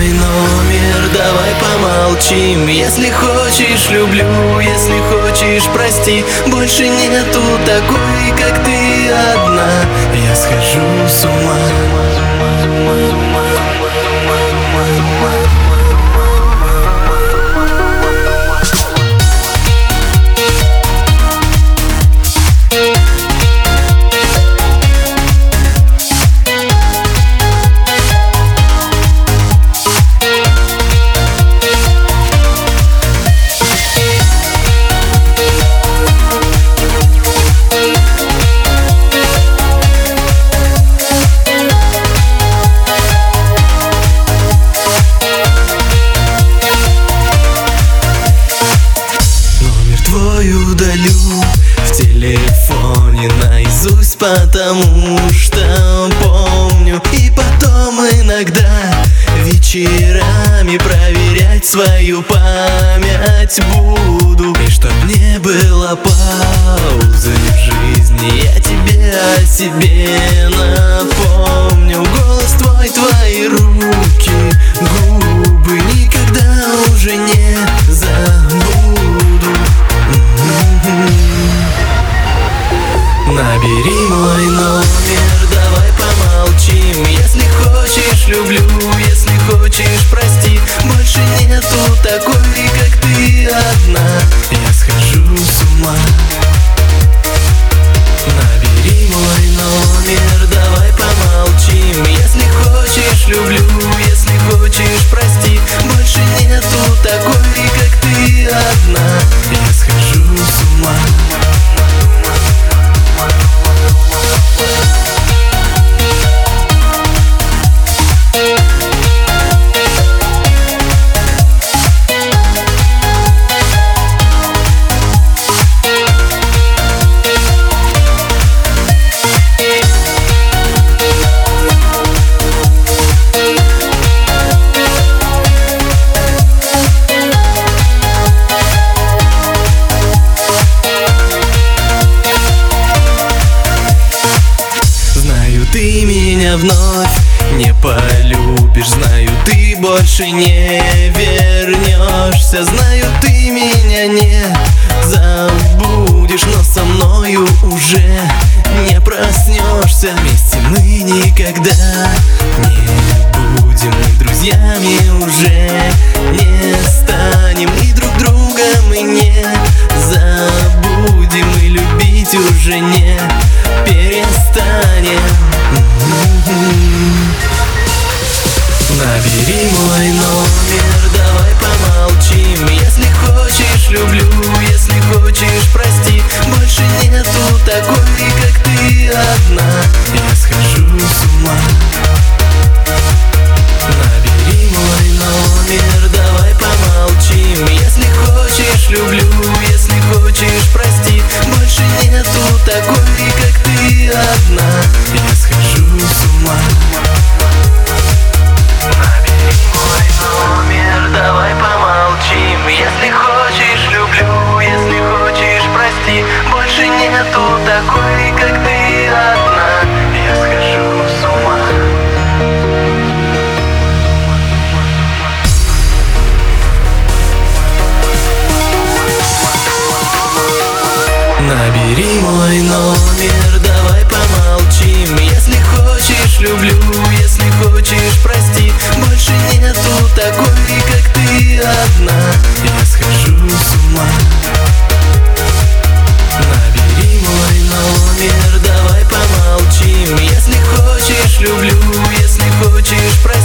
мой номер, давай помолчим. Если хочешь, люблю, если хочешь, прости. Больше нету такой, как ты одна. Я схожу с ума. Удалю в телефоне наизусть, потому что помню. И потом иногда вечерами проверять свою память буду. И чтоб не было паузы в жизни, я тебе о себе напомню. Голос твой, твои руки, губы никогда уже не забуду. Набери мой номер, давай помолчим. Если хочешь, люблю, если хочешь, прости. Больше нету такой, как ты одна. Я схожу с ума. Набери мой номер, давай помолчим. Если хочешь, люблю, если хочешь, прости. Больше нету такой, как ты одна. Я схожу с ума. Ты меня вновь не полюбишь, знаю, ты больше не вернешься. Знаю, ты меня не забудешь, но со мною уже не проснешься. Вместе мы никогда не будем, мы друзьями уже не станем. И друг друга мы не забудем, и любить уже не перестанем. Набери мой номер, давай помолчим. Если хочешь, люблю, если хочешь, прости. Больше нету такой, как ты одна. Я схожу с ума. Набери мой номер, давай помолчим. Если хочешь, люблю, если хочешь, прости. Больше нету такой, как ты одна. Я схожу с ума. Набери мой номер, давай помолчим. Если хочешь, люблю, если хочешь, прости. Больше нету такой, как ты одна. Я схожу с ума. Набери мой номер, давай помолчим. Если хочешь, люблю, если хочешь, прости. Больше нету такой, как ты одна. Я схожу с ума. Набери мой номер, давай помолчим. Если хочешь, люблю, если хочешь, прости.